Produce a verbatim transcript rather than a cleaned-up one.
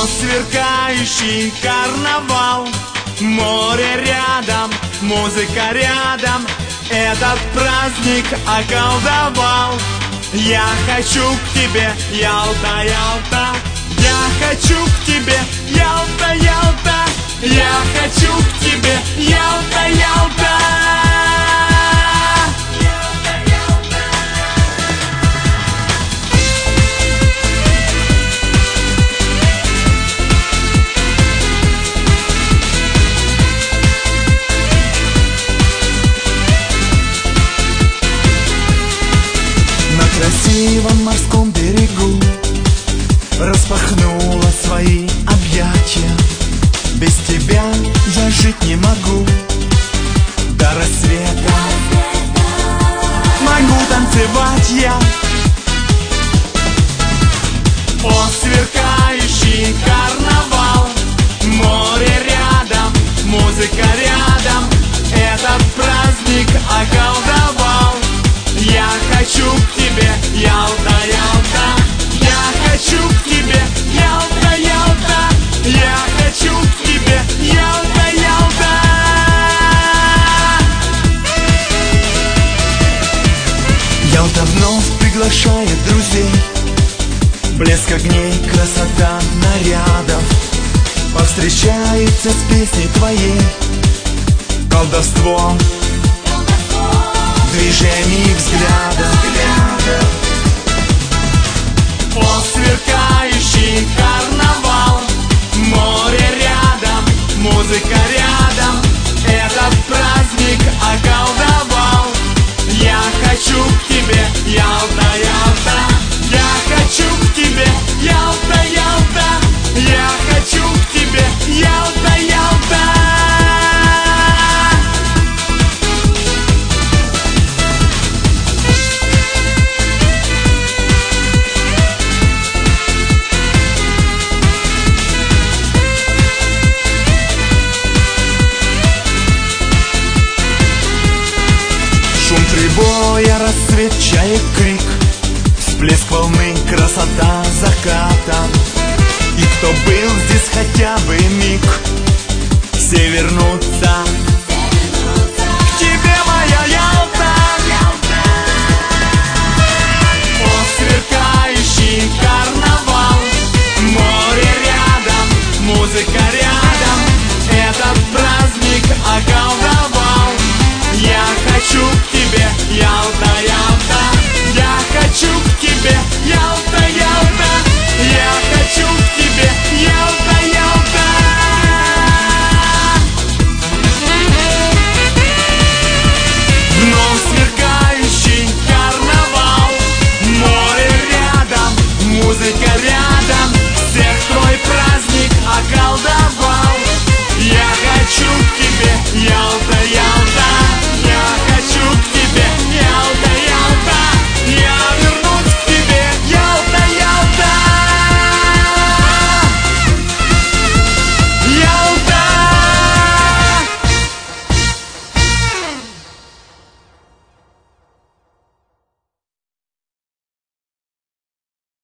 О, сверкающий карнавал, море рядом, музыка рядом, этот праздник околдовал. Я хочу к тебе, Ялта, Ялта, я хочу к тебе, Ялта, Ялта, я хочу к тебе, Ялта, Ялта. На красивом морском берегу распахнула свои объятия. Без тебя я жить не могу. До рассвета могу танцевать я. О, сверкающий карнавал, море рядом, музыка рядом, этот праздник околдовал. Я хочу к тебе, Ялта, Ялта, я хочу к тебе, Ялта, Ялта, я хочу к тебе, Ялта, Ялта. Ялта вновь приглашает друзей, блеск огней, красота нарядов повстречается с песней твоей. Колдовство движений взглядов. О, сверкающий карнавал, море рядом, музыка рядом, этот праздник околдовал. Я хочу к тебе, Ялта, Ялта, я хочу к тебе, Ялта, Ялта, я хочу к тебе, Ялта, Ялта. Шум прибоя, рассвет, чаек, крик, всплеск волны, красота заката. И кто был здесь хотя бы миг, все вернутся к тебе, моя Ялта.